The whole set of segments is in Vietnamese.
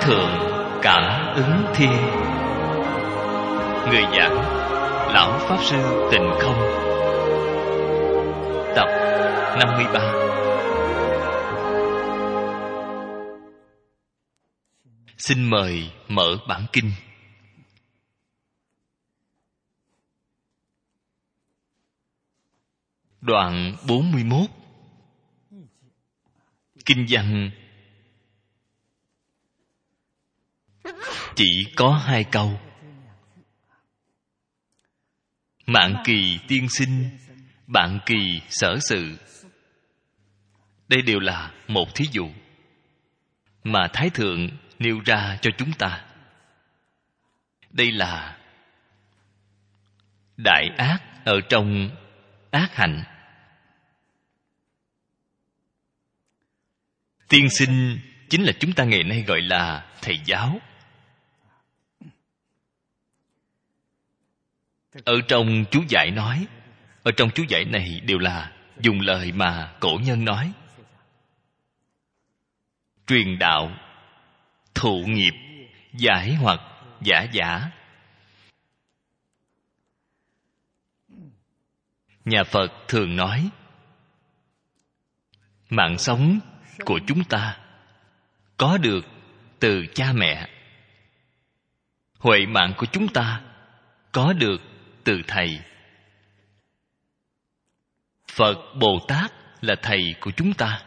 Thượng Cảm Ứng Thiên. Người giảng Lão Pháp Sư Tịnh Không. Tập 53. Xin mời mở bản kinh. Đoạn 41. Kinh văn chỉ có 2 câu. Mạng kỳ tiên sinh, bạn kỳ sở sự. Đây đều là một thí dụ mà Thái Thượng nêu ra cho chúng ta. Đây là đại ác ở trong ác hạnh. Tiên sinh chính là chúng ta ngày nay gọi là thầy giáo. Ở trong chú giải nói, ở trong chú giải này đều là dùng lời mà cổ nhân nói. Truyền đạo, thụ nghiệp, giải hoặc, giả. Nhà Phật thường nói, mạng sống của chúng ta có được từ cha mẹ. Huệ mạng của chúng ta có được từ thầy. Phật Bồ Tát là thầy của chúng ta.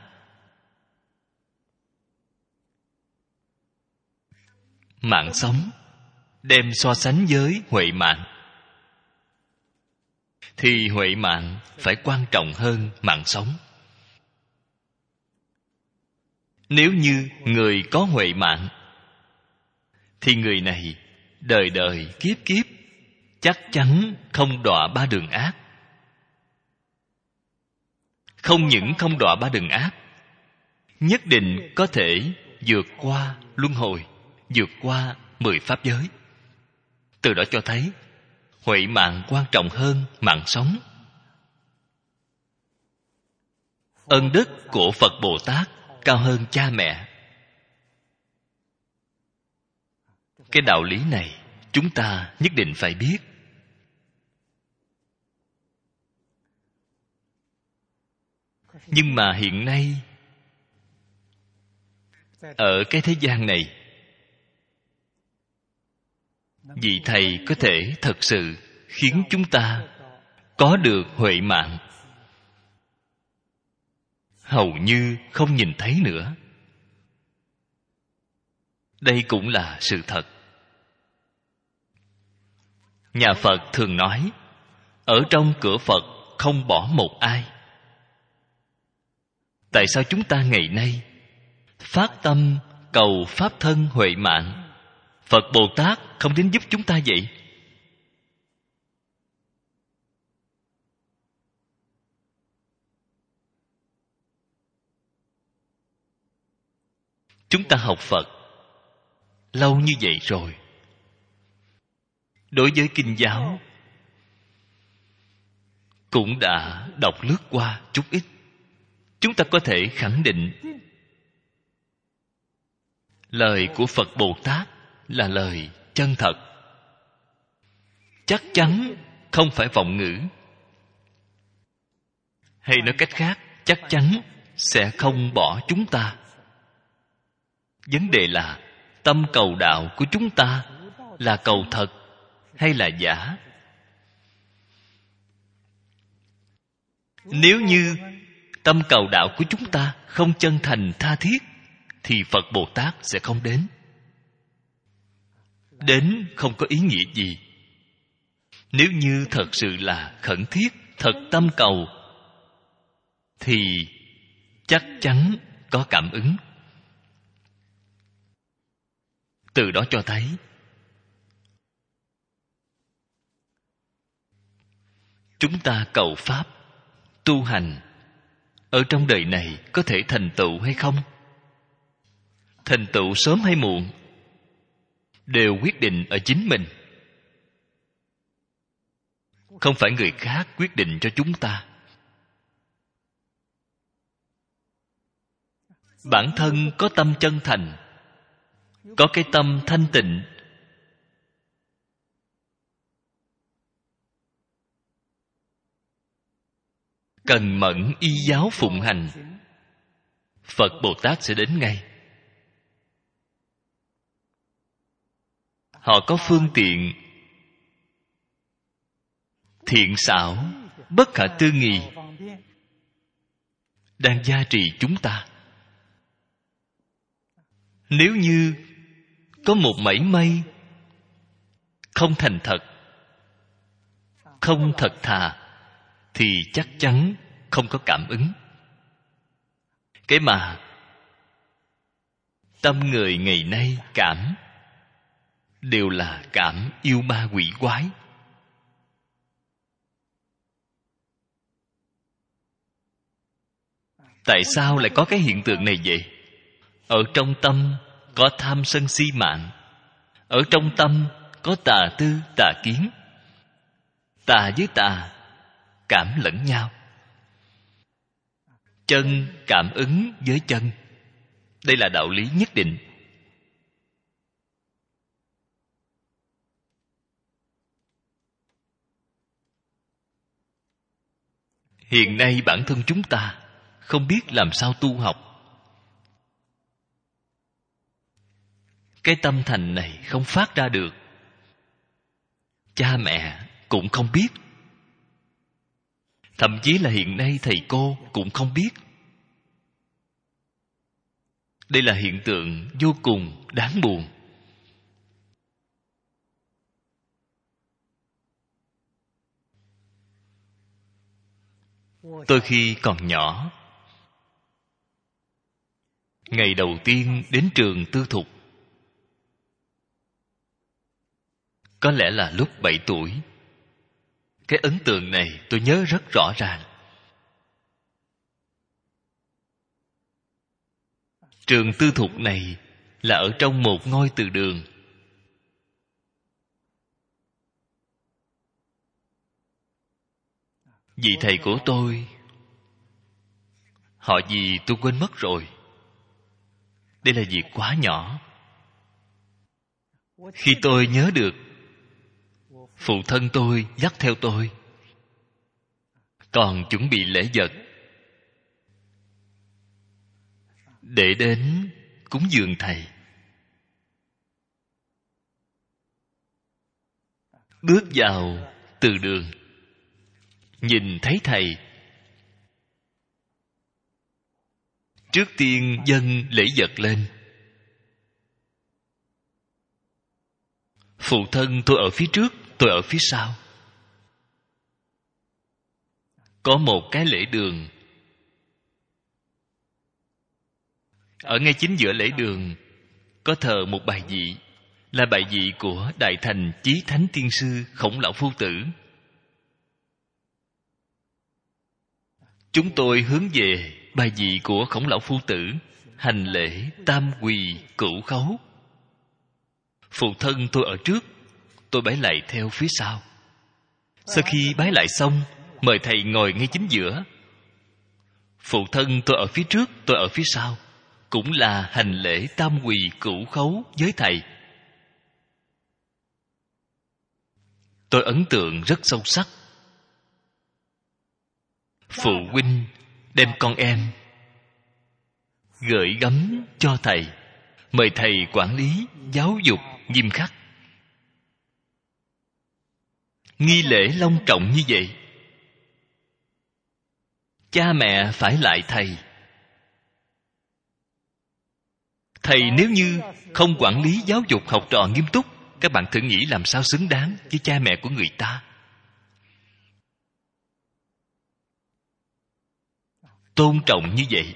Mạng sống đem so sánh với huệ mạng, thì huệ mạng phải quan trọng hơn mạng sống. Nếu như người có huệ mạng, thì người này đời đời kiếp kiếp chắc chắn không đọa 3 đường ác. Không những không đọa 3 đường ác, nhất định có thể vượt qua luân hồi, vượt qua 10 pháp giới. Từ đó cho thấy huệ mạng quan trọng hơn mạng sống. Ân đức của Phật Bồ Tát cao hơn cha mẹ. Cái đạo lý này chúng ta nhất định phải biết. Nhưng mà hiện nay ở cái thế gian này, vị thầy có thể thật sự khiến chúng ta có được huệ mạng hầu như không nhìn thấy nữa. Đây cũng là sự thật. Nhà Phật thường nói, ở trong cửa Phật không bỏ một ai. Tại sao chúng ta ngày nay phát tâm cầu pháp thân huệ mạng, Phật Bồ Tát không đến giúp chúng ta vậy? Chúng ta học Phật lâu như vậy rồi, đối với kinh giáo cũng đã đọc lướt qua chút ít. Chúng ta có thể khẳng định lời của Phật Bồ Tát là lời chân thật, chắc chắn không phải vọng ngữ. Hay nói cách khác, chắc chắn sẽ không bỏ chúng ta. Vấn đề là tâm cầu đạo của chúng ta là cầu thật hay là giả. Nếu như tâm cầu đạo của chúng ta không chân thành tha thiết, thì Phật Bồ Tát sẽ không đến. Đến không có ý nghĩa gì. Nếu như thật sự là khẩn thiết, thật tâm cầu, thì chắc chắn có cảm ứng. Từ đó cho thấy chúng ta cầu pháp, tu hành ở trong đời này có thể thành tựu hay không, thành tựu sớm hay muộn, đều quyết định ở chính mình. Không phải người khác quyết định cho chúng ta. Bản thân có tâm chân thành, có cái tâm thanh tịnh, cần mẫn y giáo phụng hành, Phật Bồ Tát sẽ đến ngay. Họ có phương tiện thiện xảo, bất khả tư nghị, đang gia trì chúng ta. Nếu như có một mảy may không thành thật, không thật thà, thì chắc chắn không có cảm ứng. Cái mà tâm người ngày nay cảm đều là cảm yêu ma quỷ quái. Tại sao lại có cái hiện tượng này vậy? Ở trong tâm có tham sân si mạng, ở trong tâm có tà tư tà kiến. Tà với tà cảm lẫn nhau, chân cảm ứng với chân. Đây là đạo lý nhất định. Hiện nay bản thân chúng ta không biết làm sao tu học. Cái tâm thành này không phát ra được. Cha mẹ cũng không biết. Thậm chí là hiện nay thầy cô cũng không biết. Đây là hiện tượng vô cùng đáng buồn. Tôi khi còn nhỏ, ngày đầu tiên đến trường tư thục, có lẽ là lúc 7 tuổi. Cái ấn tượng này tôi nhớ rất rõ ràng. Trường tư thục này là ở trong một ngôi từ đường. Vị thầy của tôi, họ gì tôi quên mất rồi. Đây là việc quá nhỏ. Khi tôi nhớ được, phụ thân tôi dắt theo tôi, còn chuẩn bị lễ vật để đến cúng dường thầy. Bước vào từ đường, nhìn thấy thầy, trước tiên dâng lễ vật lên. Phụ thân tôi ở phía trước, tôi ở phía sau. Có một cái lễ đường. Ở ngay chính giữa lễ đường có thờ một bài vị, là bài vị của Đại Thành Chí Thánh Tiên Sư Khổng Lão Phu Tử. Chúng tôi hướng về bài vị của Khổng Lão Phu Tử, hành lễ tam quỳ cửu khấu. Phụ thân tôi ở trước, tôi bái lạy theo phía sau. Sau khi bái lạy xong, mời thầy ngồi ngay chính giữa. Phụ thân tôi ở phía trước, tôi ở phía sau, cũng là hành lễ tam quỳ cửu khấu với thầy. Tôi ấn tượng rất sâu sắc. Phụ huynh đem con em gửi gắm cho thầy, mời thầy quản lý giáo dục nghiêm khắc. Nghi lễ long trọng như vậy, cha mẹ phải lại thầy. Thầy nếu như không quản lý giáo dục học trò nghiêm túc, các bạn thử nghĩ làm sao xứng đáng với cha mẹ của người ta. Tôn trọng như vậy.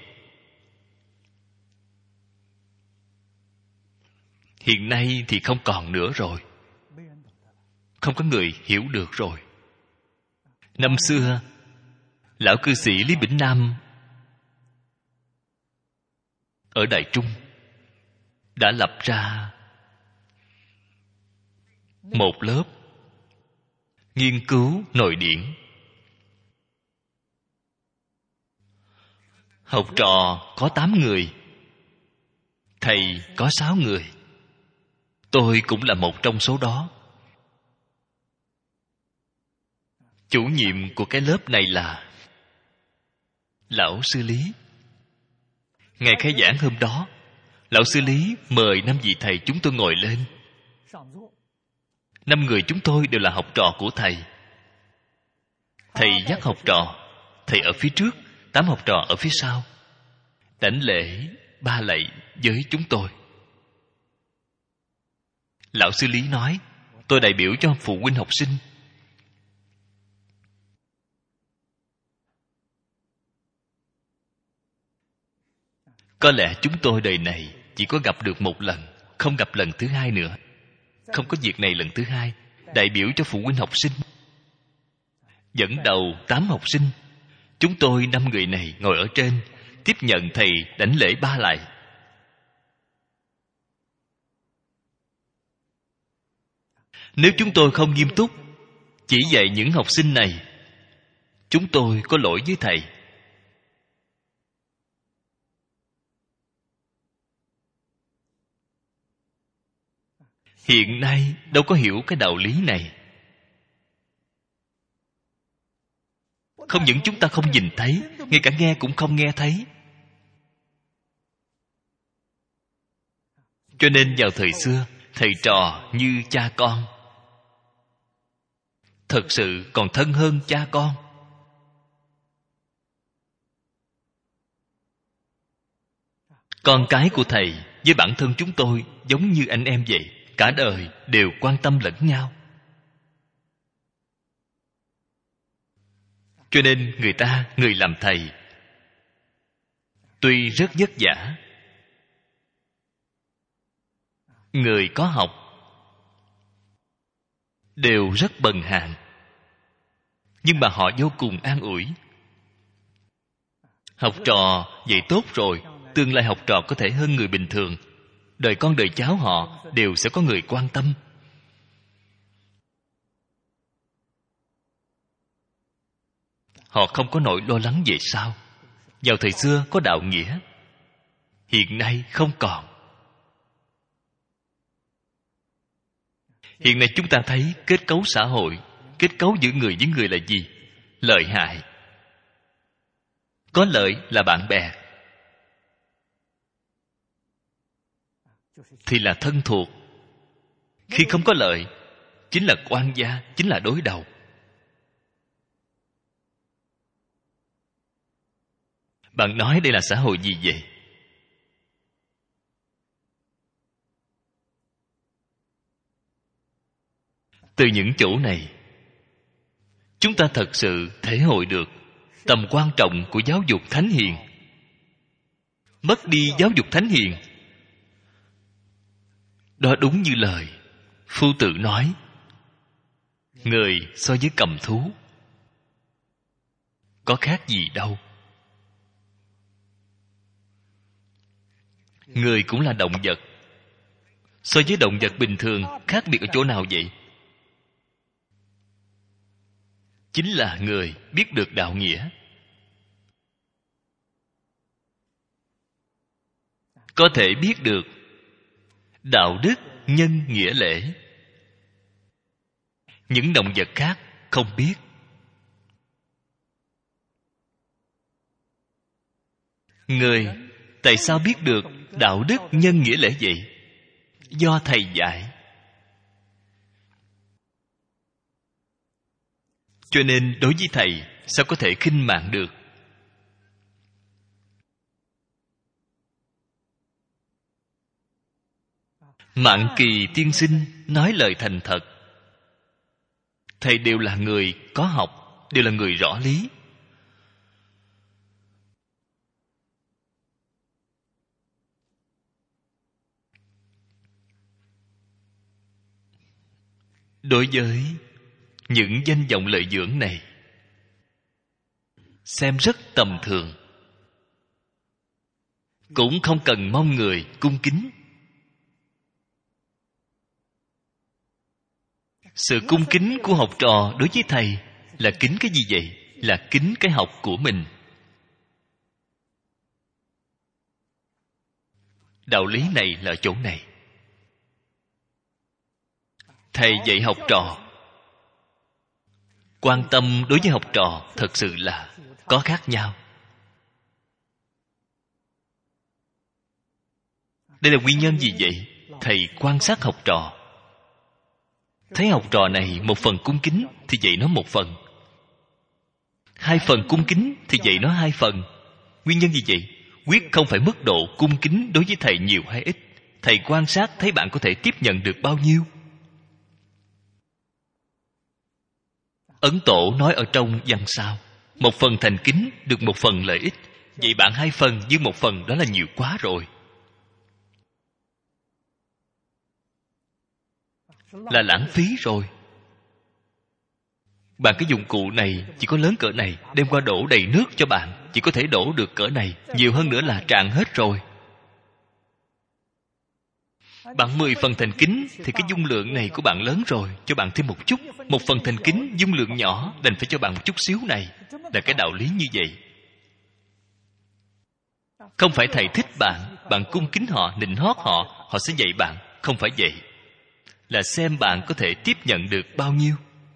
Hiện nay thì không còn nữa rồi. Không có người hiểu được rồi. Năm xưa, lão cư sĩ Lý Bỉnh Nam ở Đại Trung đã lập ra một lớp nghiên cứu nội điển. Học trò có 8 người, thầy có 6 người. Tôi cũng là một trong số đó. Chủ nhiệm của cái lớp này là Lão Sư Lý. Ngày khai giảng hôm đó, Lão Sư Lý mời 5 vị thầy chúng tôi ngồi lên. 5 người chúng tôi đều là học trò của thầy. Thầy dắt học trò, thầy ở phía trước, 8 học trò ở phía sau, đảnh lễ 3 lạy với chúng tôi. Lão Sư Lý nói, tôi đại biểu cho phụ huynh học sinh. Có lẽ chúng tôi đời này chỉ có gặp được một lần, không gặp lần thứ hai nữa. Không có việc này lần thứ hai. Đại biểu cho phụ huynh học sinh, dẫn đầu 8 học sinh. Chúng tôi 5 người này ngồi ở trên, tiếp nhận thầy đảnh lễ 3 lạy. Nếu chúng tôi không nghiêm túc chỉ dạy những học sinh này, chúng tôi có lỗi với thầy. Hiện nay đâu có hiểu cái đạo lý này. Không những chúng ta không nhìn thấy, ngay cả nghe cũng không nghe thấy. Cho nên vào thời xưa, thầy trò như cha con, thật sự còn thân hơn cha con. Con cái của thầy với bản thân chúng tôi giống như anh em vậy, cả đời đều quan tâm lẫn nhau. Cho nên người làm thầy tuy rất vất vả, người có học đều rất bần hàn, nhưng mà họ vô cùng an ủi. Học trò dạy tốt rồi, tương lai học trò có thể hơn người bình thường. Đời con đời cháu họ đều sẽ có người quan tâm. Họ không có nỗi lo lắng về sau. Vào thời xưa có đạo nghĩa, hiện nay không còn. Hiện nay chúng ta thấy kết cấu xã hội, kết cấu giữa người với người là gì? Lợi hại. Có lợi là bạn bè, thì là thân thuộc. Khi không có lợi, chính là quan gia, chính là đối đầu. Bạn nói đây là xã hội gì vậy? Từ những chỗ này, chúng ta thật sự thể hội được tầm quan trọng của giáo dục thánh hiền. Mất đi giáo dục thánh hiền, đó đúng như lời Phu Tử nói, người so với cầm thú có khác gì đâu. Người cũng là động vật. So với động vật bình thường, khác biệt ở chỗ nào vậy? Chính là người biết được đạo nghĩa. Có thể biết được đạo đức, nhân, nghĩa lễ. Những động vật khác không biết. Người tại sao biết được đạo đức, nhân, nghĩa lễ vậy? Do thầy dạy. Cho nên đối với thầy, sao có thể khinh mạng được? Mạn Kỳ tiên sinh nói lời thành thật. Thầy đều là người có học, đều là người rõ lý. Đối với những danh vọng lợi dưỡng này, xem rất tầm thường, cũng không cần mong người cung kính. Sự cung kính của học trò đối với thầy là kính cái gì vậy? Là kính cái học của mình. Đạo lý này là chỗ này. thầy dạy học trò, quan tâm đối với học trò thật sự là có khác nhau. Đây là nguyên nhân gì vậy? Thầy quan sát học trò, thấy học trò này một phần cung kính thì dạy nó một phần, hai phần cung kính thì dạy nó hai phần. Nguyên nhân gì vậy? Quyết không phải mức độ cung kính đối với thầy nhiều hay ít. Thầy quan sát thấy bạn có thể tiếp nhận được bao nhiêu. Ấn Tổ nói ở trong văn sao, một phần thành kính được một phần lợi ích. Vậy bạn hai phần với một phần đó là nhiều quá rồi, là lãng phí rồi. Bạn cái dụng cụ này chỉ có lớn cỡ này, đem qua đổ đầy nước cho bạn, chỉ có thể đổ được cỡ này, nhiều hơn nữa là tràn hết rồi. Bạn 10 phần thành kính thì cái dung lượng này của bạn lớn rồi, cho bạn thêm một chút. Một phần thành kính dung lượng nhỏ, đành phải cho bạn một chút xíu này. Là cái đạo lý như vậy. Không phải thầy thích bạn, bạn cung kính họ, nịnh hót họ, họ sẽ dạy bạn. Không phải vậy. Là xem bạn có thể tiếp nhận được bao nhiêu.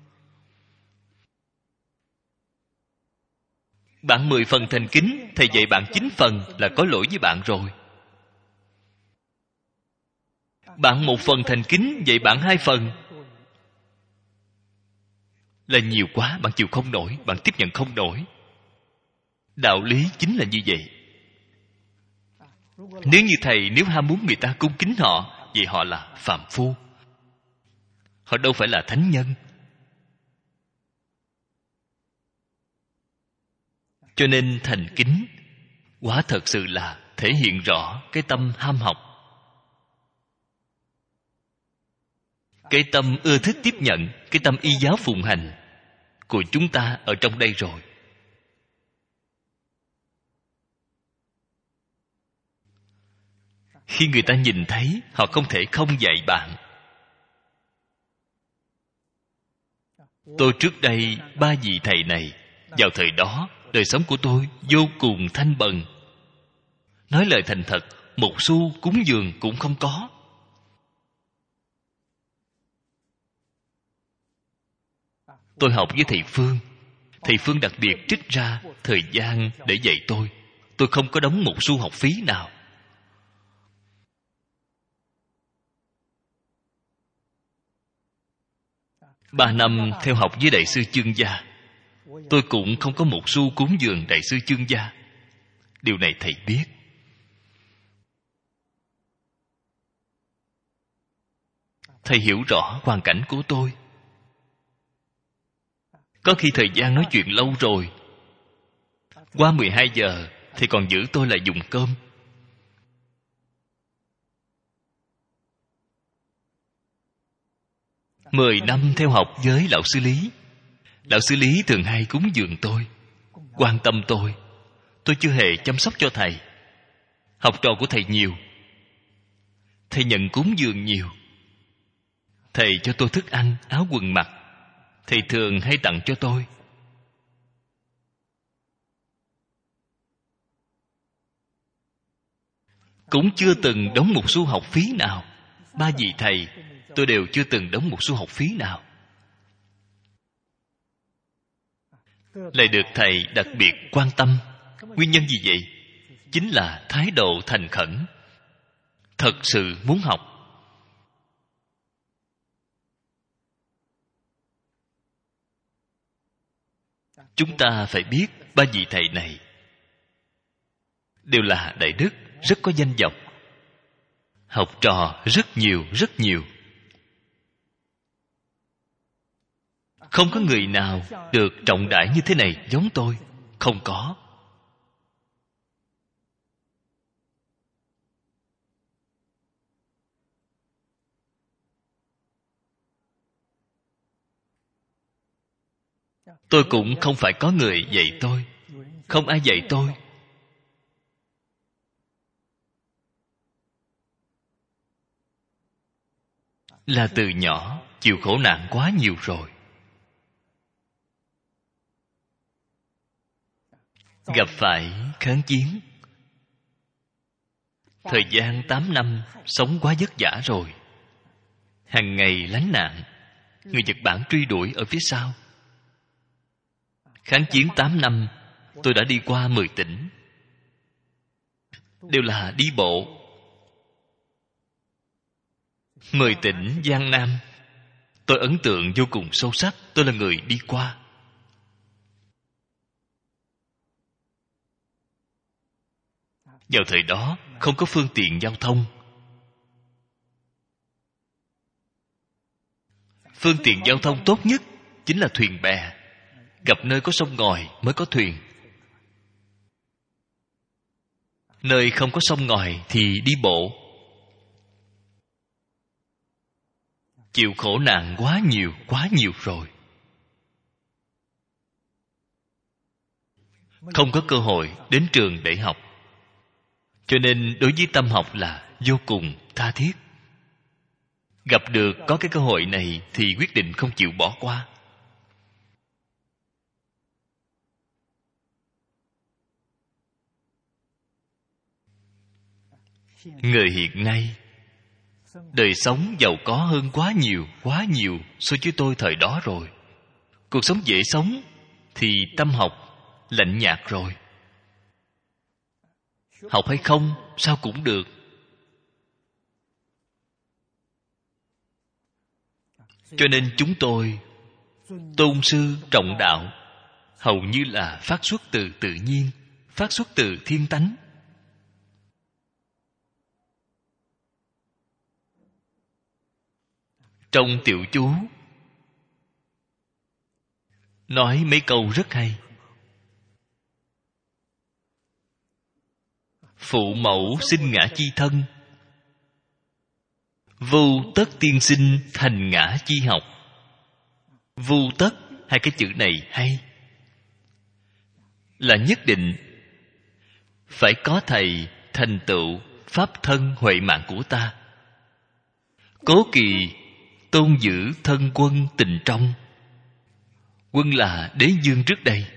Bạn 10 phần thành kính, thầy dạy bạn 9 phần là có lỗi với bạn rồi. Bạn 1 phần thành kính, dạy bạn 2 phần là nhiều quá, bạn chịu không nổi, bạn tiếp nhận không nổi. Đạo lý chính là như vậy. Nếu như thầy nếu ham muốn người ta cung kính họ, vậy họ là phàm phu, họ đâu phải là thánh nhân. Cho nên thành kính quả thật sự là thể hiện rõ cái tâm ham học, cái tâm ưa thích tiếp nhận, cái tâm y giáo phụng hành của chúng ta ở trong đây rồi. Khi người ta nhìn thấy, họ không thể không dạy bạn. Tôi trước đây 3 vị thầy này, vào thời đó đời sống của tôi vô cùng thanh bần. Nói lời thành thật, một xu cúng dường cũng không có. Tôi học với thầy Phương. Thầy Phương đặc biệt trích ra thời gian để dạy tôi. Tôi không có đóng một xu học phí nào. Ba năm theo học với Đại sư Chương Gia, tôi cũng không có một xu cúng dường Đại sư Chương Gia. Điều này thầy biết. Thầy hiểu rõ hoàn cảnh của tôi. Có khi thời gian nói chuyện lâu rồi, qua 12 giờ thì còn giữ tôi lại dùng cơm. Mười năm theo học với lão sư Lý. Lão sư Lý thường hay cúng dường tôi, quan tâm tôi. Tôi chưa hề chăm sóc cho thầy. Học trò của thầy nhiều, thầy nhận cúng dường nhiều. Thầy cho tôi thức ăn, áo quần mặc. Thầy thường hay tặng cho tôi. Cũng chưa từng đóng một xu học phí nào. 3 vị thầy tôi đều chưa từng đóng một xu học phí nào. Lại được thầy đặc biệt quan tâm. Nguyên nhân gì vậy? Chính là thái độ thành khẩn, thật sự muốn học. Chúng ta phải biết 3 vị thầy này đều là đại đức, rất có danh vọng, học trò rất nhiều rất nhiều. Không có người nào được trọng đãi như thế này giống tôi. Không có. Tôi cũng không phải có người dạy tôi. Không ai dạy tôi. Là từ nhỏ chịu khổ nạn quá nhiều rồi. Gặp phải kháng chiến, thời gian 8 năm sống quá vất vả rồi. Hàng ngày lánh nạn, Người Nhật Bản truy đuổi ở phía sau. Kháng chiến 8 năm, tôi đã đi qua 10 tỉnh. Đều là đi bộ. 10 tỉnh Giang Nam, tôi ấn tượng vô cùng sâu sắc. Tôi là người đi qua. Vào thời đó không có phương tiện giao thông. Phương tiện giao thông tốt nhất chính là thuyền bè. Gặp nơi có sông ngòi mới có thuyền. Nơi không có sông ngòi thì đi bộ. Chịu khổ nạn quá nhiều rồi. Không có cơ hội đến trường để học. Cho nên đối với tâm học là vô cùng tha thiết. Gặp được có cái cơ hội này thì quyết định không chịu bỏ qua. Người hiện nay đời sống giàu có hơn quá nhiều so với tôi thời đó rồi. Cuộc sống dễ sống thì tâm học lạnh nhạt rồi. Học hay không sao cũng được. Cho nên chúng tôi tôn sư trọng đạo hầu như là phát xuất từ tự nhiên, phát xuất từ thiên tánh. Trong tiểu chú nói mấy câu rất hay. Phụ mẫu sinh ngã chi thân, vô tất tiên sinh thành ngã chi học. Vô tất, hai cái chữ này hay. Là nhất định phải có thầy thành tựu pháp thân huệ mạng của ta. Cố kỳ tôn giữ thân quân tình trong. Quân là đế dương trước đây.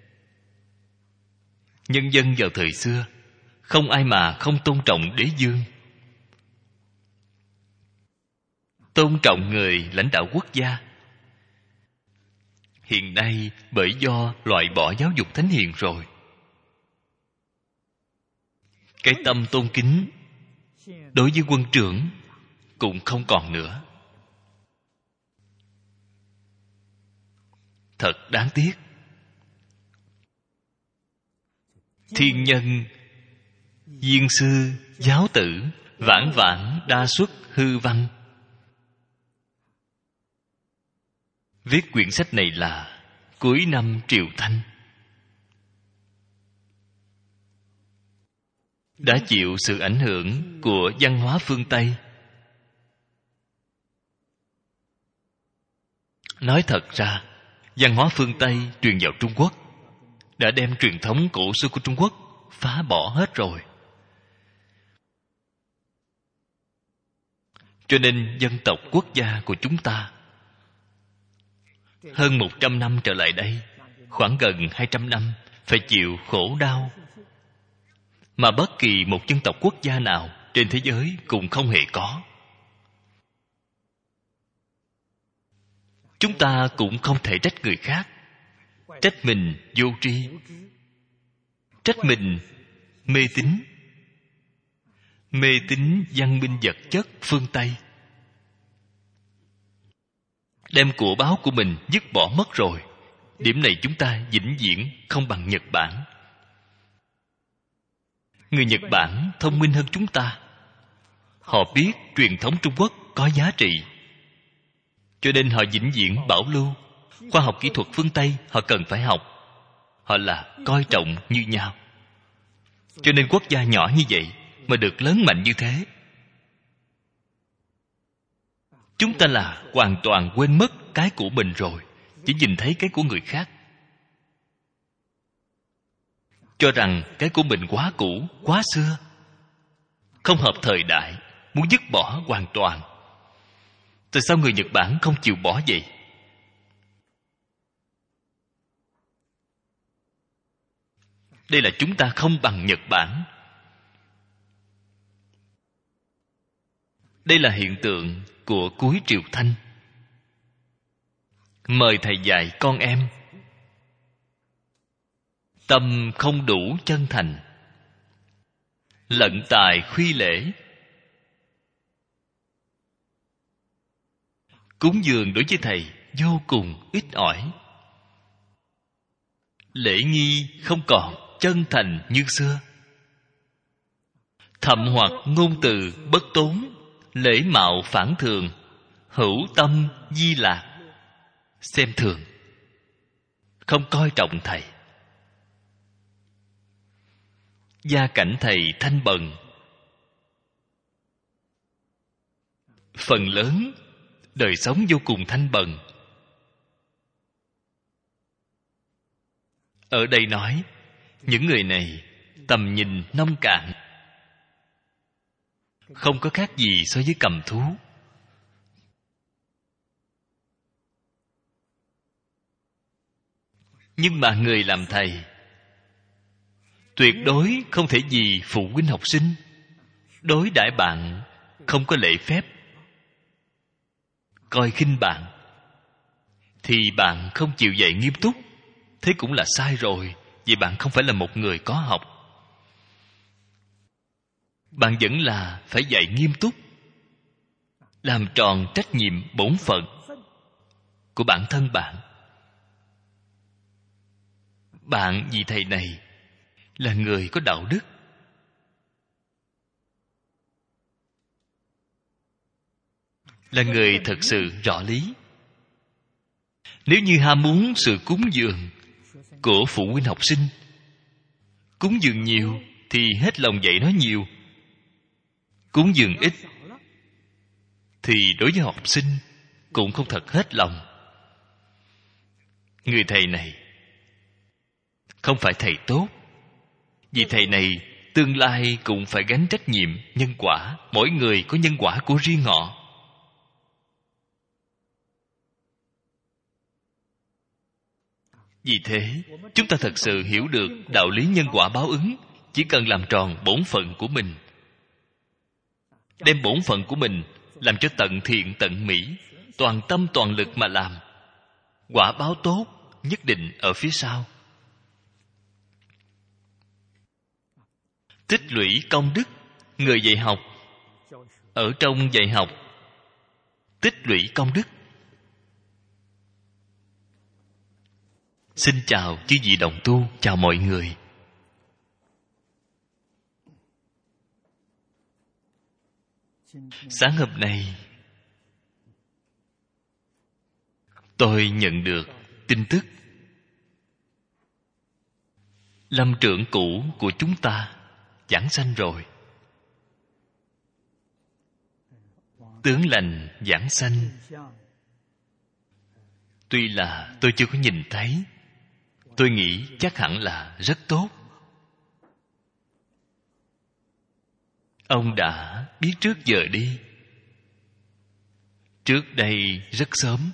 Nhân dân vào thời xưa không ai mà không tôn trọng đế dương. Tôn trọng người lãnh đạo quốc gia. Hiện nay bởi do loại bỏ giáo dục thánh hiền rồi, cái tâm tôn kính đối với quân trưởng cũng không còn nữa. Thật đáng tiếc. Thiên nhân, viên sư, giáo tử, vãn vãn đa xuất hư văn. Viết quyển sách này là cuối năm Triều Thanh. Đã chịu sự ảnh hưởng của văn hóa phương Tây. Nói thật ra, văn hóa phương Tây truyền vào Trung Quốc đã đem truyền thống cổ xưa của Trung Quốc phá bỏ hết rồi. Cho nên dân tộc quốc gia của chúng ta hơn 100 năm trở lại đây, khoảng gần 200 năm phải chịu khổ đau mà bất kỳ một dân tộc quốc gia nào trên thế giới cũng không hề có. Chúng ta cũng không thể trách người khác, trách mình vô tri, trách mình mê tín văn minh vật chất phương Tây, đem của báo của mình dứt bỏ mất rồi. Điểm này chúng ta vĩnh viễn không bằng Nhật Bản. Người Nhật Bản thông minh hơn chúng ta. Họ biết truyền thống Trung Quốc có giá trị, cho nên họ vĩnh viễn bảo lưu. Khoa học kỹ thuật phương Tây họ cần phải học. Họ là coi trọng như nhau. Cho nên quốc gia nhỏ như vậy mà được lớn mạnh như thế. Chúng ta là hoàn toàn quên mất cái của mình rồi, chỉ nhìn thấy cái của người khác, cho rằng cái của mình quá cũ, quá xưa, không hợp thời đại, muốn dứt bỏ hoàn toàn. Tại sao người Nhật Bản không chịu bỏ vậy? Đây là chúng ta không bằng Nhật Bản. Đây là hiện tượng của cuối Triều Thanh. mời thầy dạy con em. Tâm không đủ chân thành, lận tài khuy lễ. Cúng dường đối với thầy vô cùng ít ỏi. Lễ nghi không còn chân thành như xưa. Thậm hoặc ngôn từ bất tốn, lễ mạo phản thường, hữu tâm di lạc. Xem thường, không coi trọng thầy. Gia cảnh thầy thanh bần, phần lớn đời sống vô cùng thanh bần. Ở đây nói những người này tầm nhìn nông cạn, không có khác gì so với cầm thú. Nhưng mà người làm thầy tuyệt đối không thể vì phụ huynh học sinh đối đãi bạn không có lễ phép, coi khinh bạn, thì bạn không chịu dạy nghiêm túc. Thế cũng là sai rồi, vì bạn không phải là một người có học. Bạn vẫn là phải dạy nghiêm túc, làm tròn trách nhiệm bổn phận của bản thân bạn. Bạn vì thầy này là người có đạo đức, là người thật sự rõ lý. Nếu như ham muốn sự cúng dường của phụ huynh học sinh, cúng dường nhiều thì hết lòng dạy nó nhiều, cúng dường ít thì đối với học sinh cũng không thật hết lòng. Người thầy này không phải thầy tốt, vì thầy này tương lai cũng phải gánh trách nhiệm nhân quả. Mỗi người có nhân quả của riêng họ. Vì thế chúng ta thật sự hiểu được đạo lý nhân quả báo ứng. Chỉ cần làm tròn bổn phận của mình, đem bổn phận của mình làm cho tận thiện tận mỹ, toàn tâm toàn lực mà làm, quả báo tốt nhất định ở phía sau. Tích lũy công đức. Người dạy học, ở trong dạy học tích lũy công đức. Xin chào chư vị đồng tu, chào mọi người. Sáng hôm nay tôi nhận được tin tức Lâm trưởng cũ của chúng ta giảng sanh rồi. Tướng lành giảng sanh. Tuy là tôi chưa có nhìn thấy, tôi nghĩ chắc hẳn là rất tốt. Ông đã biết trước giờ đi. Trước đây rất sớm,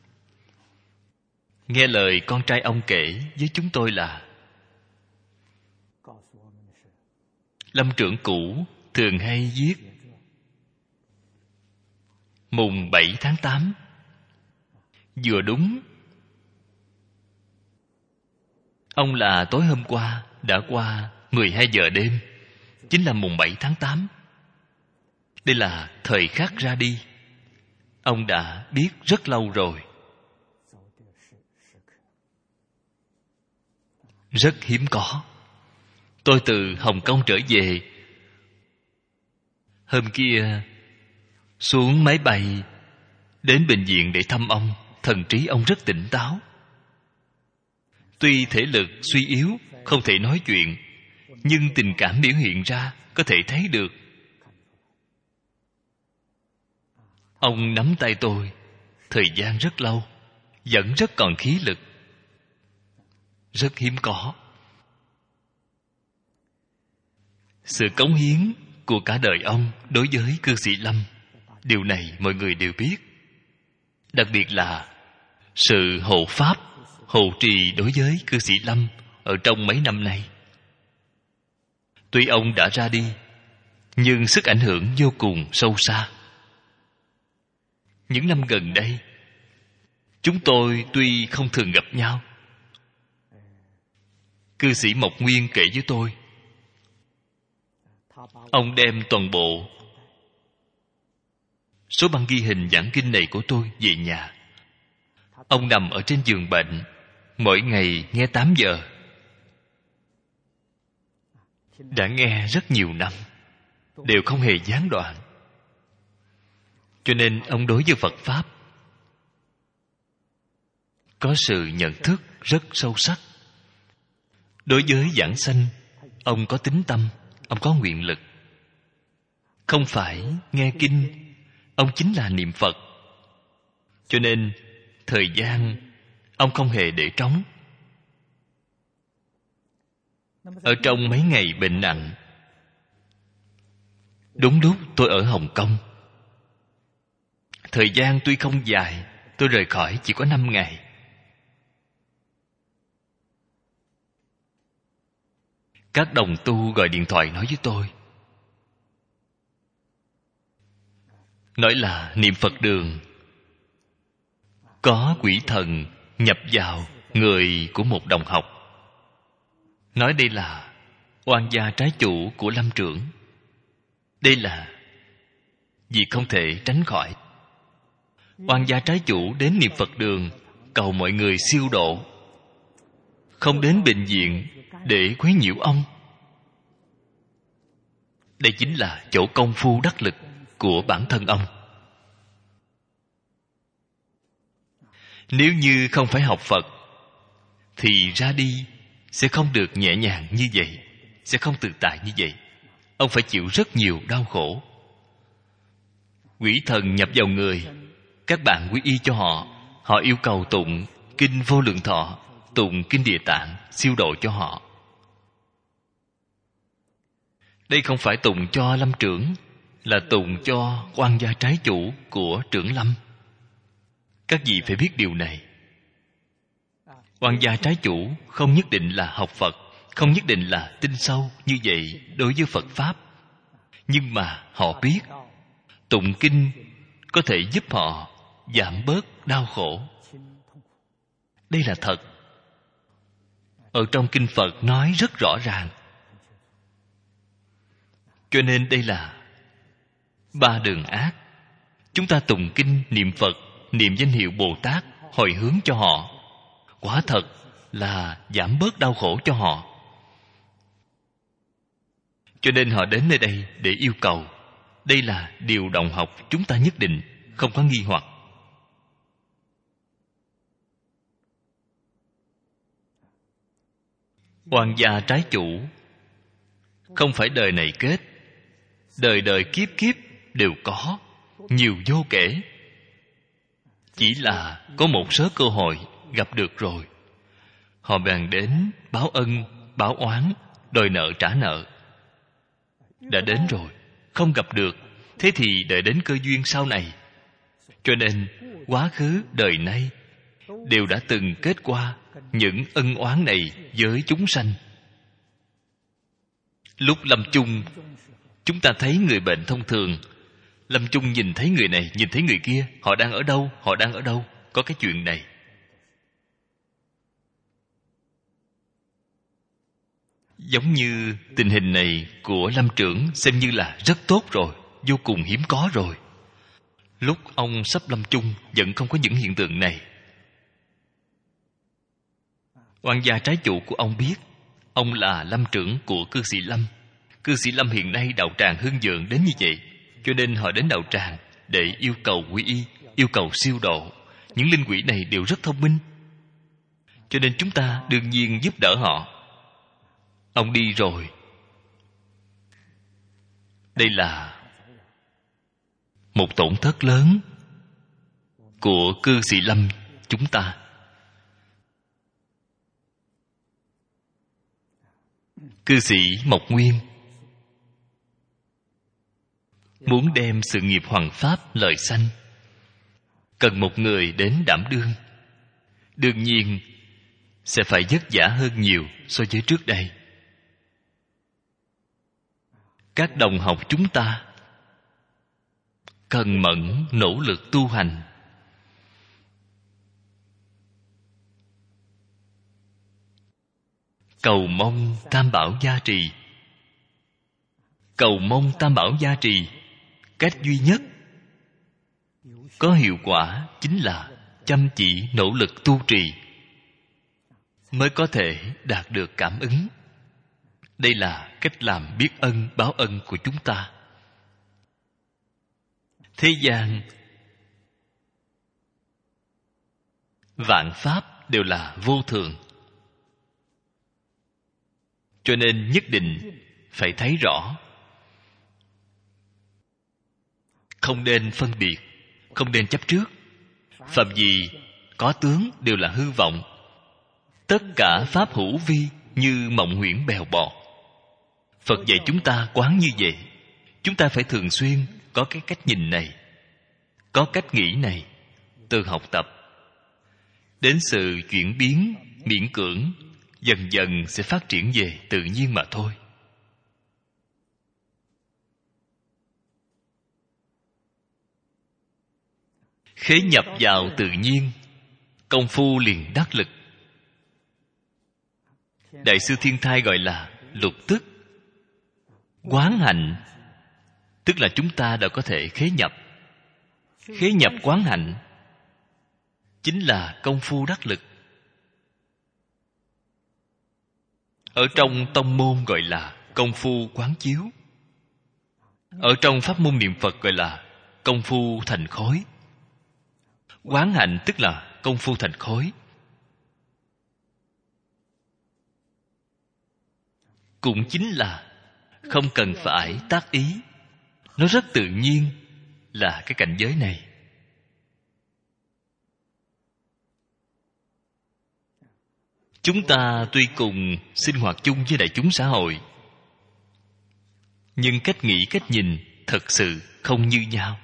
nghe lời con trai ông kể với chúng tôi là Lâm trưởng cũ thường hay viết mùng 7 tháng 8. Vừa đúng, ông là tối hôm qua đã qua 12 giờ đêm, chính là mùng 7 tháng 8. Đây là thời khắc ra đi. Ông đã biết rất lâu rồi. Rất hiếm có. Tôi từ Hồng Kông trở về, hôm kia xuống máy bay đến bệnh viện để thăm ông. Thần trí ông rất tỉnh táo. Tuy thể lực suy yếu, không thể nói chuyện, nhưng tình cảm biểu hiện ra có thể thấy được. Ông nắm tay tôi thời gian rất lâu, vẫn rất còn khí lực. Rất hiếm có. Sự cống hiến của cả đời ông đối với cư sĩ Lâm, điều này mọi người đều biết. Đặc biệt là sự hộ pháp, hộ trì đối với cư sĩ Lâm ở trong mấy năm nay. Tuy ông đã ra đi, nhưng sức ảnh hưởng vô cùng sâu xa. Những năm gần đây, Chúng tôi tuy không thường gặp nhau. Cư sĩ Mộc Nguyên kể với tôi, ông đem toàn bộ số băng ghi hình giảng kinh này của tôi về nhà. Ông nằm ở trên giường bệnh, mỗi ngày nghe 8 giờ. Đã nghe rất nhiều năm, đều không hề gián đoạn. Cho nên ông đối với Phật Pháp có sự nhận thức rất sâu sắc. Đối với giảng sanh, ông có tín tâm, ông có nguyện lực. Không phải nghe kinh, ông chính là niệm Phật. Cho nên thời gian ông không hề để trống. Ở trong mấy ngày bệnh nặng, đúng lúc tôi ở Hồng Kông, thời gian tuy không dài, tôi rời khỏi chỉ có 5 ngày. Các đồng tu gọi điện thoại nói với tôi, nói là niệm Phật đường có quỷ thần nhập vào người của một đồng học. Nói đây là oan gia trái chủ của Lâm trưởng. Đây là việc không thể tránh khỏi. Oan gia trái chủ đến niệm Phật đường cầu mọi người siêu độ, không đến bệnh viện để quấy nhiễu ông. Đây chính là chỗ công phu đắc lực của bản thân ông. Nếu như không phải học Phật thì ra đi sẽ không được nhẹ nhàng như vậy, sẽ không tự tại như vậy. Ông phải chịu rất nhiều đau khổ. Quỷ thần nhập vào người, các bạn quy y cho họ. Họ yêu cầu tụng kinh Vô Lượng Thọ, tụng kinh Địa Tạng, siêu độ cho họ. Đây không phải tụng cho Lâm trưởng, là tụng cho oan gia trái chủ của trưởng Lâm. Các vị phải biết điều này. Oan gia trái chủ không nhất định là học Phật, không nhất định là tin sâu như vậy đối với Phật Pháp. Nhưng mà họ biết tụng kinh có thể giúp họ giảm bớt đau khổ. Đây là thật. Ở trong kinh Phật nói rất rõ ràng. Cho nên đây là 3 đường ác. Chúng ta tụng kinh niệm Phật, niệm danh hiệu Bồ Tát, hồi hướng cho họ, quả thật là giảm bớt đau khổ cho họ. Cho nên họ đến nơi đây để yêu cầu. Đây là điều đồng học chúng ta nhất định, không có nghi hoặc. Oan gia trái chủ không phải đời này kết, đời đời kiếp kiếp đều có, nhiều vô kể. Chỉ là có một số cơ hội gặp được rồi, họ bèn đến báo ân, báo oán, đòi nợ trả nợ. Đã đến rồi, không gặp được, thế thì đợi đến cơ duyên sau này. Cho nên quá khứ đời nay đều đã từng kết qua những ân oán này với chúng sanh. Lúc lâm chung, chúng ta thấy người bệnh thông thường, lâm chung nhìn thấy người này, nhìn thấy người kia, họ đang ở đâu, họ đang ở đâu, có cái chuyện này. Giống như tình hình này của Lâm trưởng xem như là rất tốt rồi, vô cùng hiếm có rồi. Lúc ông sắp lâm chung vẫn không có những hiện tượng này. Oan gia trái chủ của ông biết ông là Lâm trưởng của cư sĩ Lâm. Cư sĩ Lâm hiện nay đạo tràng hưng vượng đến như vậy, cho nên họ đến đạo tràng để yêu cầu quy y, yêu cầu siêu độ. Những linh quỷ này đều rất thông minh, cho nên chúng ta đương nhiên giúp đỡ họ. Ông đi rồi, đây là một tổn thất lớn của cư sĩ Lâm chúng ta. Cư sĩ Mộc Nguyên muốn đem sự nghiệp hoằng pháp lợi sanh, cần một người đến đảm đương. Đương nhiên sẽ phải vất vả hơn nhiều so với trước đây. Các đồng học chúng ta cần mẫn nỗ lực tu hành. cầu mong Tam Bảo gia trì. Cầu mong Tam Bảo gia trì, cách duy nhất có hiệu quả chính là chăm chỉ nỗ lực tu trì, mới có thể đạt được cảm ứng. Đây là cách làm biết ân báo ân của chúng ta. Thế gian vạn pháp đều là vô thường, cho nên nhất định phải thấy rõ. Không nên phân biệt, không nên chấp trước. Phạm gì có tướng đều là hư vọng. Tất cả pháp hữu vi như mộng huyễn bèo bọt. Phật dạy chúng ta quán như vậy. Chúng ta phải thường xuyên có cái cách nhìn này, có cách nghĩ này, từ học tập đến sự chuyển biến miễn cưỡng, dần dần sẽ phát triển về tự nhiên mà thôi. Khế nhập vào tự nhiên, công phu liền đắc lực. Đại sư Thiên Thai gọi là lục tức. Quán hạnh tức là chúng ta đã có thể khế nhập. Khế nhập quán hạnh chính là công phu đắc lực. Ở trong tông môn gọi là công phu quán chiếu. Ở trong pháp môn niệm Phật gọi là công phu thành khối. Quán hạnh tức là công phu thành khối. Cũng chính là không cần phải tác ý, nó rất tự nhiên là cái cảnh giới này. Chúng ta tuy cùng sinh hoạt chung với đại chúng xã hội, nhưng cách nghĩ cách nhìn thật sự không như nhau.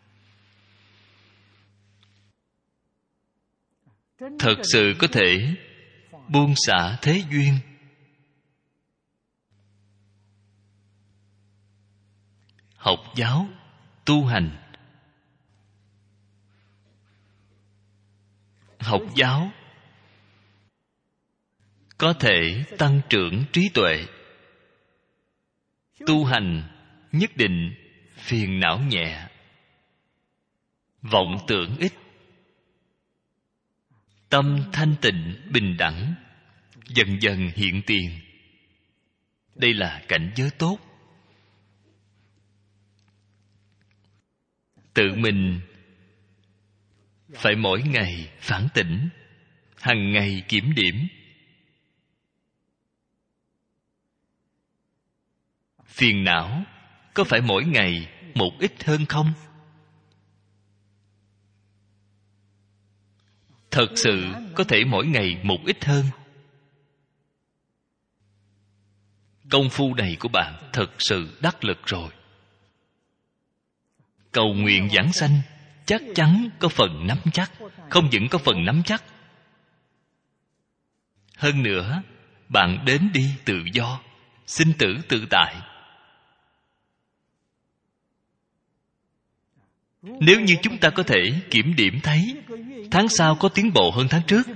Thật sự có thể buông xả thế duyên, học giáo, tu hành. Học giáo có thể tăng trưởng trí tuệ. Tu hành nhất định phiền não nhẹ, vọng tưởng ít, tâm thanh tịnh bình đẳng, dần dần hiện tiền. Đây là cảnh giới tốt. Tự mình phải mỗi ngày phản tỉnh, hằng ngày kiểm điểm. Phiền não có phải mỗi ngày một ít hơn không? Thật sự có thể mỗi ngày một ít hơn. Công phu này của bạn thật sự đắc lực rồi. Cầu nguyện giảng sanh chắc chắn có phần nắm chắc, không những có phần nắm chắc. Hơn nữa, bạn đến đi tự do, sinh tử tự tại. Nếu như chúng ta có thể kiểm điểm thấy tháng sau có tiến bộ hơn tháng trước,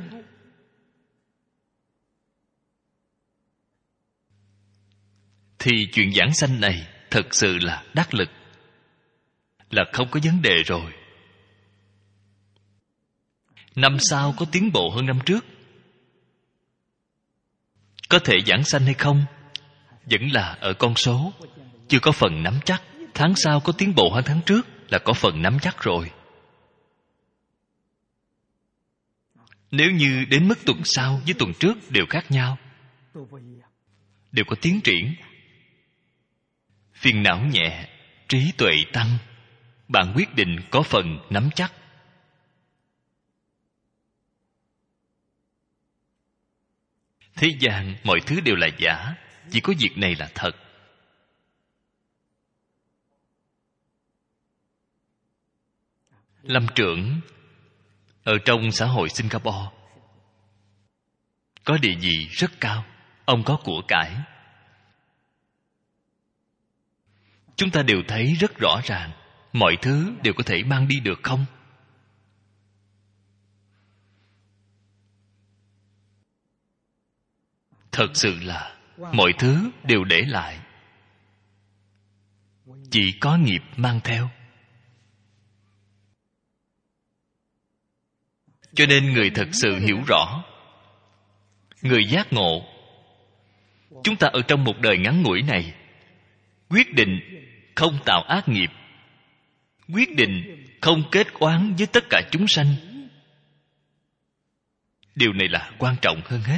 thì chuyện giảng sanh này thật sự là đắc lực, là không có vấn đề rồi. Năm sau có tiến bộ hơn năm trước, có thể giảng sanh hay không vẫn là ở con số, chưa có phần nắm chắc. Tháng sau có tiến bộ hơn tháng trước là có phần nắm chắc rồi. Nếu như đến mức tuần sau với tuần trước đều khác nhau, đều có tiến triển, phiền não nhẹ, trí tuệ tăng, bạn quyết định có phần nắm chắc. Thế gian mọi thứ đều là giả, chỉ có việc này là thật. Lâm trưởng ở trong xã hội Singapore có địa vị rất cao. Ông có của cải. Chúng ta đều thấy rất rõ ràng, mọi thứ đều có thể mang đi được không? thật sự là mọi thứ đều để lại, chỉ có nghiệp mang theo. Cho nên người thật sự hiểu rõ, người giác ngộ, chúng ta ở trong một đời ngắn ngủi này quyết định không tạo ác nghiệp, quyết định không kết oán với tất cả chúng sanh. Điều này là quan trọng hơn hết.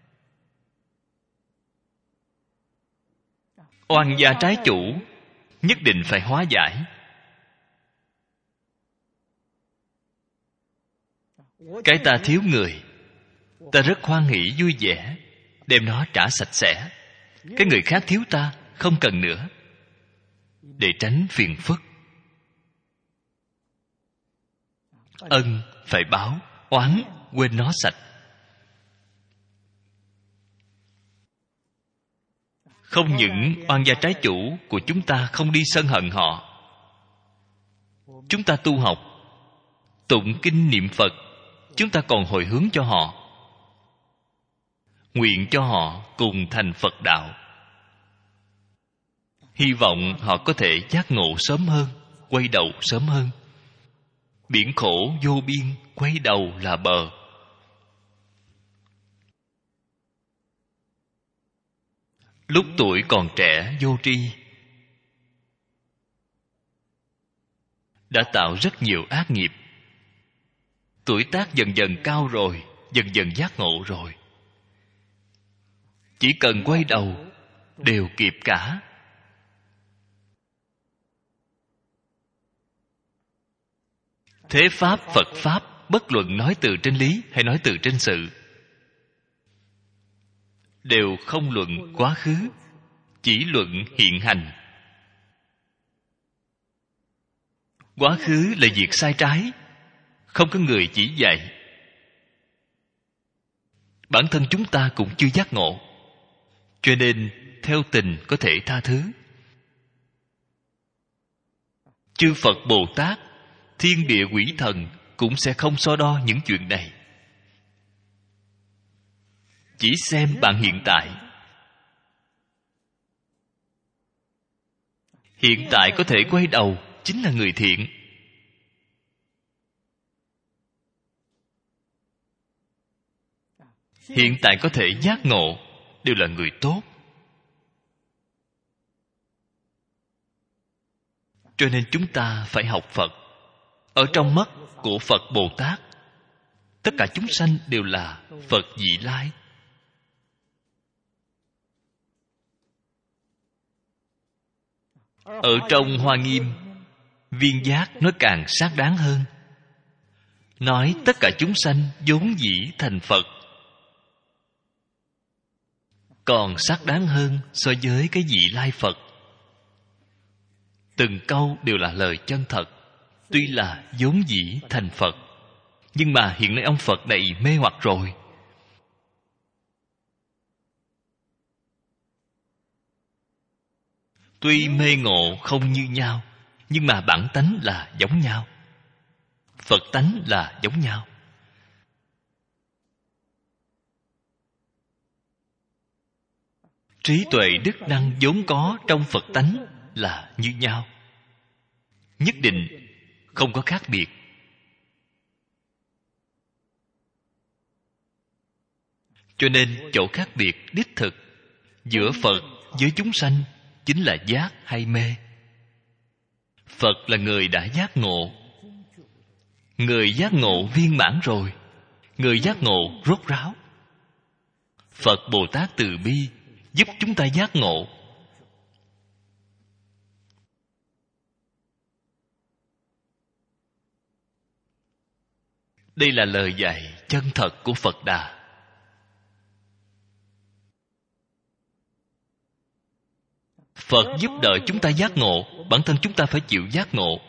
Oan gia trái chủ nhất định phải hóa giải. Cái ta thiếu người, ta rất hoan hỷ vui vẻ đem nó trả sạch sẽ. Cái người khác thiếu ta không cần nữa, để tránh phiền phức. Ân phải báo, oán quên nó sạch. Không những oan gia trái chủ của chúng ta không đi sân hận họ, chúng ta tu học, tụng kinh niệm Phật, chúng ta còn hồi hướng cho họ, nguyện cho họ cùng thành Phật đạo. Hy vọng họ có thể giác ngộ sớm hơn, quay đầu sớm hơn. Biển khổ vô biên, quay đầu là bờ. Lúc tuổi còn trẻ vô tri, đã tạo rất nhiều ác nghiệp. Tuổi tác dần dần cao rồi, dần dần giác ngộ rồi, chỉ cần quay đầu đều kịp cả. Thế pháp Phật pháp, bất luận nói từ trên lý hay nói từ trên sự, đều không luận quá khứ, chỉ luận hiện hành. Quá khứ là việc sai trái, không có người chỉ dạy. Bản thân chúng ta cũng chưa giác ngộ, cho nên theo tình có thể tha thứ. Chư Phật Bồ Tát, thiên địa quỷ thần cũng sẽ không so đo những chuyện này. Chỉ xem bạn hiện tại. Hiện tại có thể quay đầu chính là người thiện. Hiện tại có thể giác ngộ đều là người tốt. Cho nên chúng ta phải học Phật. Ở trong mắt của Phật Bồ Tát, tất cả chúng sanh đều là Phật vị lai. Ở trong Hoa Nghiêm, Viên Giác nói càng xác đáng hơn, nói tất cả chúng sanh vốn dĩ thành Phật, còn xác đáng hơn so với cái vị lai Phật. Từng câu đều là lời chân thật. Tuy là vốn dĩ thành Phật, nhưng mà hiện nay ông Phật này mê hoặc rồi. Tuy mê ngộ không như nhau, nhưng mà bản tánh là giống nhau. Phật tánh là giống nhau. Trí tuệ đức năng vốn có trong Phật tánh là như nhau, nhất định không có khác biệt. Cho nên chỗ khác biệt đích thực giữa Phật với chúng sanh chính là giác hay mê. Phật là người đã giác ngộ, người giác ngộ viên mãn rồi, người giác ngộ rốt ráo. Phật Bồ Tát từ bi giúp chúng ta giác ngộ. Đây là lời dạy chân thật của Phật Đà. Phật giúp đỡ chúng ta giác ngộ, bản thân chúng ta phải chịu giác ngộ.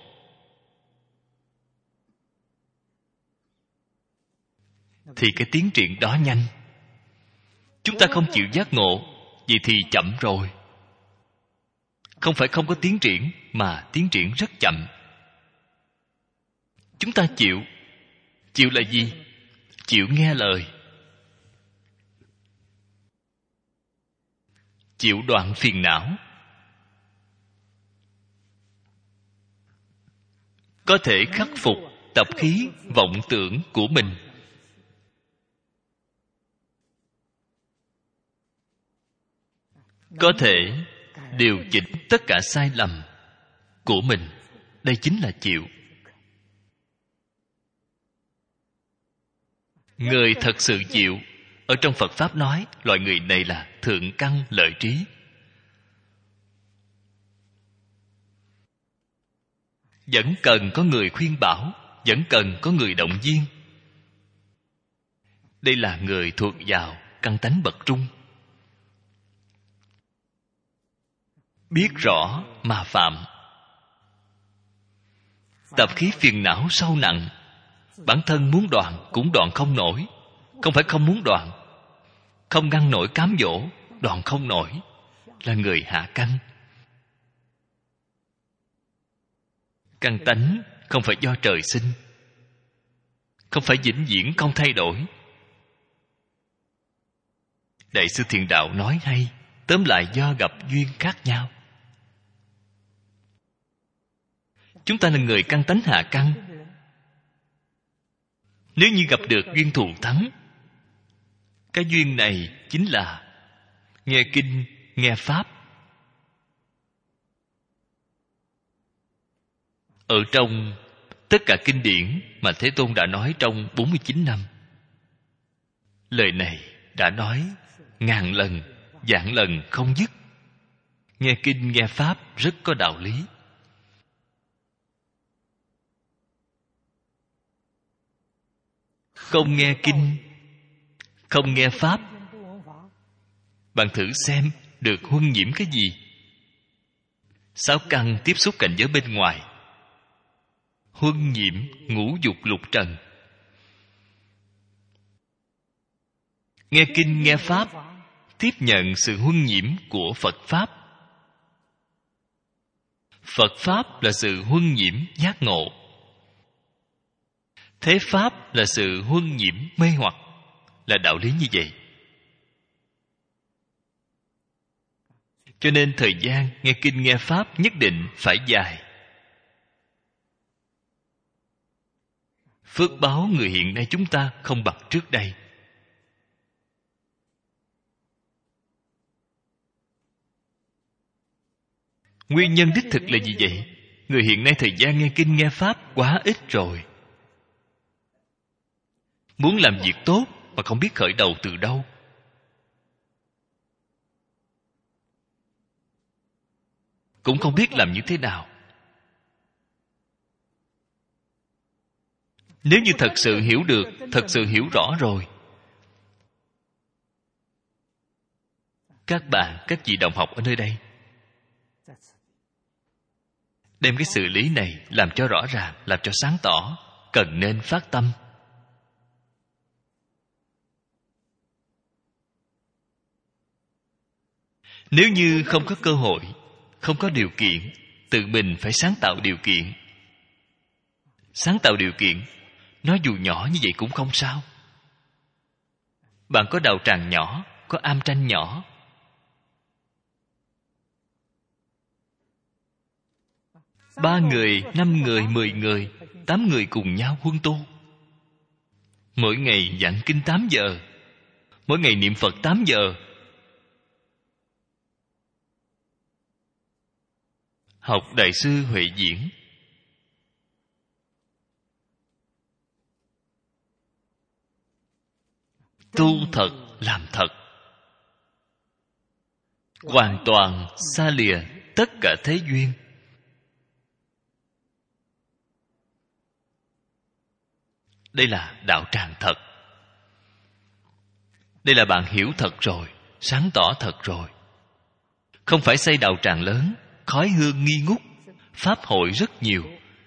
Thì cái tiến triển đó nhanh. Chúng ta không chịu giác ngộ, vậy thì chậm rồi. Không phải không có tiến triển, mà tiến triển rất chậm. Chúng ta chịu. Chịu là gì? Chịu nghe lời. chịu đoạn phiền não, có thể khắc phục tập khí vọng tưởng của mình, có thể điều chỉnh tất cả sai lầm của mình. Đây chính là chịu. Người thật sự chịu, ở trong Phật Pháp nói, loại người này là thượng căn lợi trí. Vẫn cần có người khuyên bảo, vẫn cần có người động viên. Đây là người thuộc vào căn tánh bậc trung. Biết rõ mà phạm. Tập khí phiền não sâu nặng, bản thân muốn đoạn cũng đoạn không nổi. Không phải không muốn đoạn, không ngăn nổi cám dỗ, đoạn không nổi, là người hạ căn. Căn tánh không phải do trời sinh, không phải vĩnh viễn không thay đổi. Đại sư Thiền Đạo nói hay, tóm lại do gặp duyên khác nhau. Chúng ta là người căn tánh hạ căn. Nếu như gặp được duyên thù thắng, cái duyên này chính là nghe kinh, nghe pháp. Ở trong tất cả kinh điển mà Thế Tôn đã nói trong 49 năm, lời này đã nói ngàn lần, vạn lần không dứt. Nghe kinh, nghe pháp rất có đạo lý. Không nghe kinh, không nghe pháp, bạn thử xem được huân nhiễm cái gì? Sáu căn tiếp xúc cảnh giới bên ngoài, huân nhiễm ngũ dục lục trần. Nghe kinh nghe pháp, tiếp nhận sự huân nhiễm của Phật pháp. Phật pháp là sự huân nhiễm giác ngộ, thế pháp là sự huân nhiễm mê hoặc, là đạo lý như vậy. Cho nên thời gian nghe kinh nghe pháp nhất định phải dài. Phước báo người hiện nay chúng ta không bằng trước đây. Nguyên nhân đích thực là gì vậy? Người hiện nay thời gian nghe kinh nghe pháp quá ít rồi. Muốn làm việc tốt mà không biết khởi đầu từ đâu. Cũng không biết làm như thế nào. Nếu như thật sự hiểu được, thật sự hiểu rõ rồi, các bạn, các vị đồng học ở nơi đây, đem cái xử lý này làm cho rõ ràng, làm cho sáng tỏ, cần nên phát tâm. Nếu như không có cơ hội, không có điều kiện, tự mình phải sáng tạo điều kiện. Sáng tạo điều kiện, nói dù nhỏ như vậy cũng không sao. Bạn có đạo tràng nhỏ, có am tranh nhỏ, ba người, 5 người, 10 người, 8 người cùng nhau huân tu. Mỗi ngày giảng kinh 8 giờ, mỗi ngày niệm Phật 8 giờ. Học Đại sư Huệ Diễn. Tu thật, làm thật. Hoàn toàn xa lìa tất cả thế duyên. Đây là đạo tràng thật. Đây là bạn hiểu thật rồi, sáng tỏ thật rồi. Không phải xây đạo tràng lớn, khói hương nghi ngút, pháp hội rất nhiều.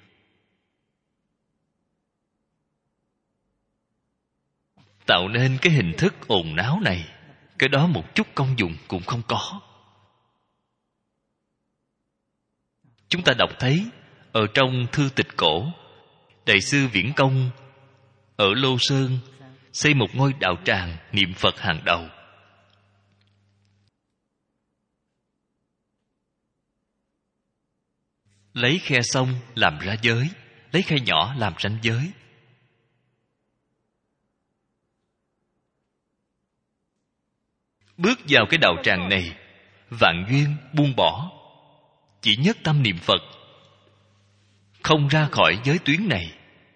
Tạo nên cái hình thức ồn náo này, cái đó một chút công dụng cũng không có. Chúng ta đọc thấy ở trong thư tịch cổ, Đại sư Viễn Công ở Lô Sơn xây một ngôi đạo tràng niệm Phật hàng đầu. lấy khe sông làm ra giới, lấy khe nhỏ làm ranh giới. Bước vào cái đạo tràng này, vạn duyên buông bỏ, chỉ nhất tâm niệm Phật, không ra khỏi giới tuyến này.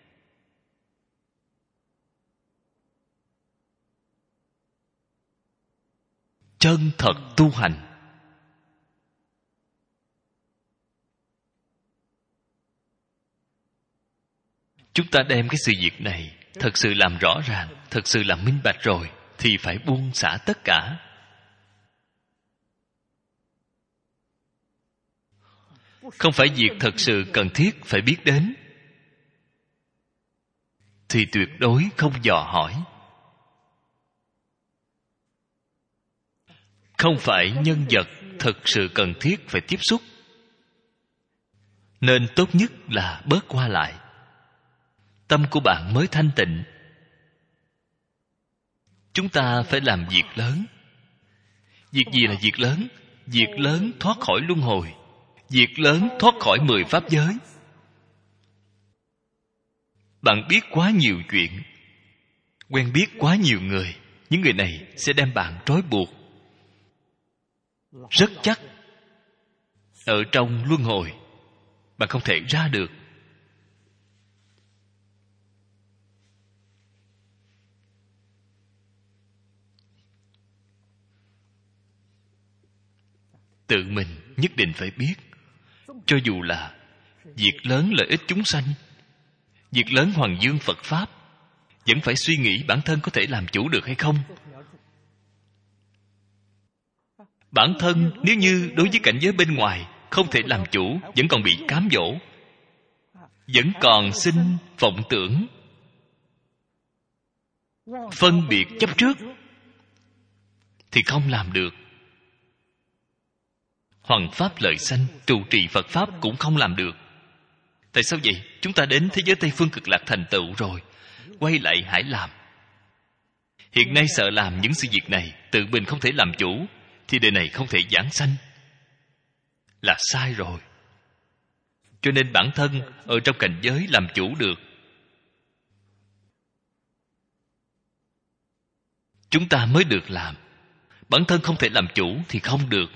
Chân thật tu hành. Chúng ta đem cái sự việc này thật sự làm rõ ràng, thật sự làm minh bạch rồi, thì phải buông xả tất cả. Không phải việc thật sự cần thiết phải biết đến, thì tuyệt đối không dò hỏi. Không phải nhân vật thật sự cần thiết phải tiếp xúc, nên tốt nhất là bớt qua lại. Tâm của bạn mới thanh tịnh. Chúng ta phải làm việc lớn. Việc gì là việc lớn? Việc lớn thoát khỏi luân hồi, việc lớn thoát khỏi 10 pháp giới. Bạn biết quá nhiều chuyện, quen biết quá nhiều người, những người này sẽ đem bạn trói buộc. Rất chắc ở trong luân hồi bạn không thể ra được. Tự mình nhất định phải biết, cho dù là việc lớn lợi ích chúng sanh, việc lớn hoàng dương Phật Pháp, vẫn phải suy nghĩ bản thân có thể làm chủ được hay không. Bản thân nếu như đối với cảnh giới bên ngoài không thể làm chủ, vẫn còn bị cám dỗ, vẫn còn sinh vọng tưởng, phân biệt chấp trước, thì không làm được. Hoằng pháp lợi sanh, trụ trì Phật Pháp cũng không làm được. Tại sao vậy? Chúng ta đến thế giới Tây Phương Cực Lạc thành tựu rồi, quay lại hãy làm. Hiện nay sợ làm những sự việc này, tự mình không thể làm chủ, thì đời này không thể giảng sanh, là sai rồi. Cho nên bản thân ở trong cảnh giới làm chủ được. Chúng ta mới được làm. Bản thân không thể làm chủ thì không được.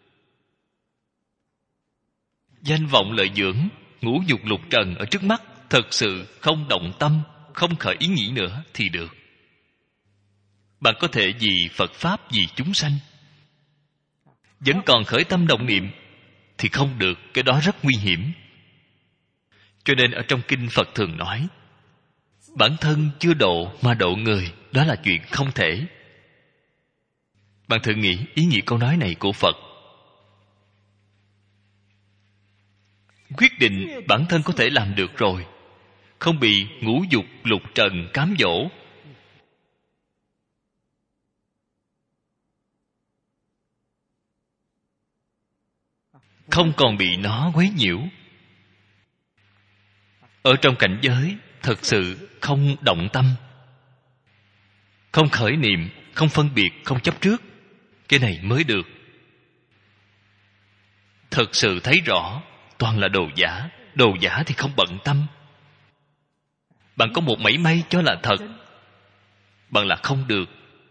Danh vọng lợi dưỡng, ngũ dục lục trần ở trước mắt, thật sự không động tâm, không khởi ý nghĩ nữa thì được. Bạn có thể vì Phật Pháp, vì chúng sanh, vẫn còn khởi tâm động niệm thì không được, cái đó rất nguy hiểm. Cho nên ở trong kinh Phật thường nói, bản thân chưa độ mà độ người, đó là chuyện không thể. Bạn thử nghĩ ý nghĩa câu nói này của Phật. Quyết định bản thân có thể làm được rồi, không bị ngũ dục lục trần cám dỗ, không còn bị nó quấy nhiễu. Ở trong cảnh giới thật sự không động tâm, không khởi niệm, không phân biệt, không chấp trước, cái này mới được. Thật sự thấy rõ toàn là đồ giả. Đồ giả thì không bận tâm. Bạn có một mảy may cho là thật, bạn là không được.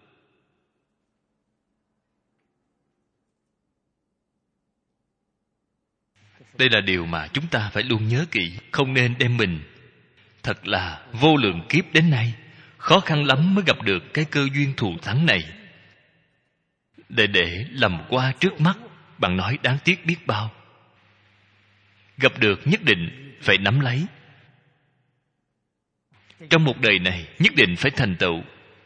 Đây là điều mà chúng ta phải luôn nhớ kỹ. Không nên đem mình, thật là vô lượng kiếp đến nay, khó khăn lắm mới gặp được cái cơ duyên thù thắng này, để lầm qua trước mắt. Bạn nói đáng tiếc biết bao. Gặp được nhất định phải nắm lấy. Trong một đời này nhất định phải thành tựu.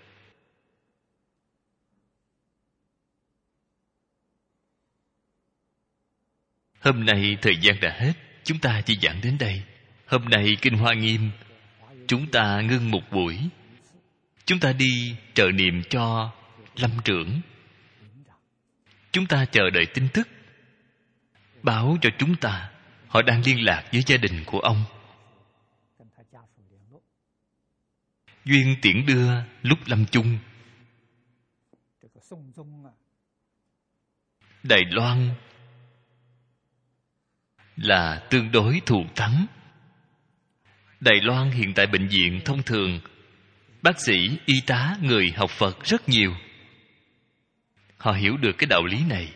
Hôm nay thời gian đã hết, chúng ta chỉ giảng đến đây. Hôm nay Kinh Hoa Nghiêm chúng ta ngưng một buổi. Chúng ta đi trợ niệm cho Lâm trưởng. Chúng ta chờ đợi tin tức, báo cho chúng ta họ đang liên lạc với gia đình của ông. Duyên tiễn đưa lúc lâm chung. Đài Loan là tương đối thù thắng. Đài Loan hiện tại bệnh viện thông thường, bác sĩ, y tá, người học Phật rất nhiều. Họ hiểu được cái đạo lý này.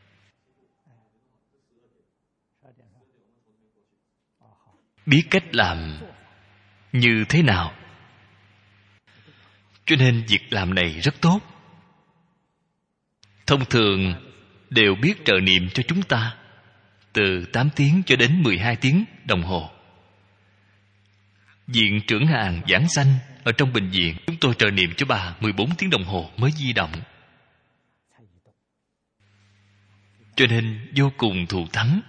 Biết cách làm như thế nào. Cho nên việc làm này rất tốt. Thông thường đều biết trợ niệm cho chúng ta từ 8 tiếng cho đến 12 tiếng đồng hồ. Viện trưởng hàng giảng sanh ở trong bệnh viện, chúng tôi trợ niệm cho bà 14 tiếng đồng hồ mới di động. Cho nên vô cùng thù thắng.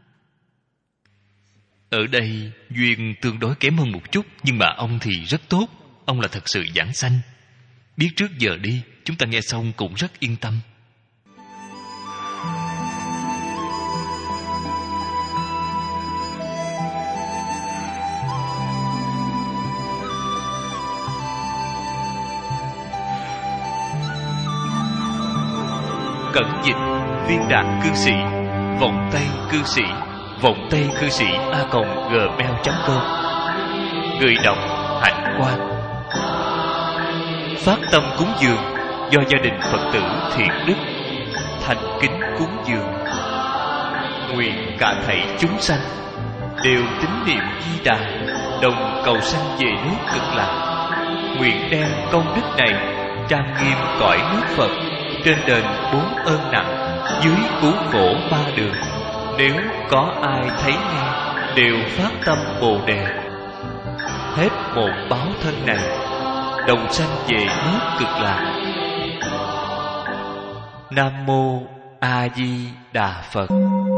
Ở đây duyên tương đối kém hơn một chút, nhưng mà ông thì rất tốt. Ông là thật sự giảng sanh. Biết trước giờ đi, chúng ta nghe xong cũng rất yên tâm. Cẩn dịch Viên Đạt cư sĩ, vọng tây cư sĩ, vọng tây cư sĩ a.gmail.com. Người đọc Hạnh Quang. Phát tâm cúng dường do gia đình Phật tử thiện đức thành kính cúng dường. Nguyện cả thảy chúng sanh đều tín niệm Di Đà, đồng cầu sanh về nước Cực Lạc. Nguyện đem công đức này trang nghiêm cõi nước Phật, trên đền 4 ơn nặng, dưới cứu khổ 3 đường. Nếu có ai thấy nghe đều phát tâm Bồ Đề, hết một báo thân này đồng sanh về nước Cực Lạc. Nam mô A Di Đà Phật.